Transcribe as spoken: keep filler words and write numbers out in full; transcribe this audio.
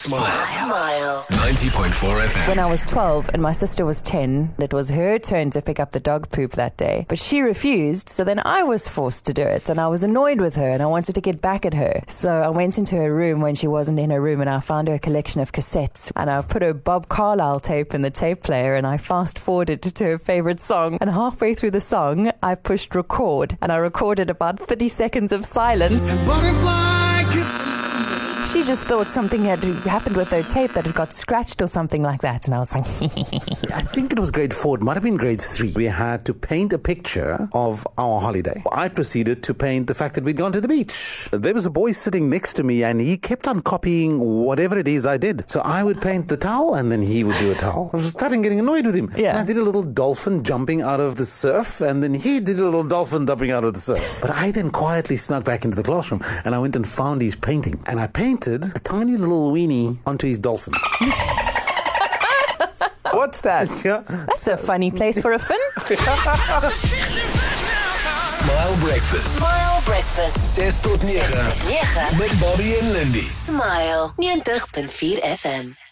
Smile. Smile. ninety point four F M. When I was twelve and my sister was ten, it was her turn to pick up the dog poop that day. But she refused, so then I was forced to do it. And I was annoyed with her and I wanted to get back at her. So I went into her room when she wasn't in her room and I found her collection of cassettes. And I put her Bob Carlyle tape in the tape player and I fast forwarded to her favorite song. And halfway through the song, I pushed record and I recorded about thirty seconds of silence. She just thought something had happened with her tape, that it got scratched or something like that. And I was like, I think it was grade four. It might have been grade three. We had to paint a picture of our holiday. I proceeded to paint the fact that we'd gone to the beach. There was a boy sitting next to me and he kept on copying whatever it is I did. So I would paint the towel and then he would do a towel. I was starting getting annoyed with him. Yeah. And I did a little dolphin jumping out of the surf and then he did a little dolphin jumping out of the surf. But I then quietly snuck back into the classroom and I went and found his painting. And I painted a tiny little weenie onto his dolphin. What's that? Yeah. that's a funny place for a fin. Smile Breakfast. Smile Breakfast. ses tot nege. nege. Met Bobby en Lindy. Smile. ninety point four F M.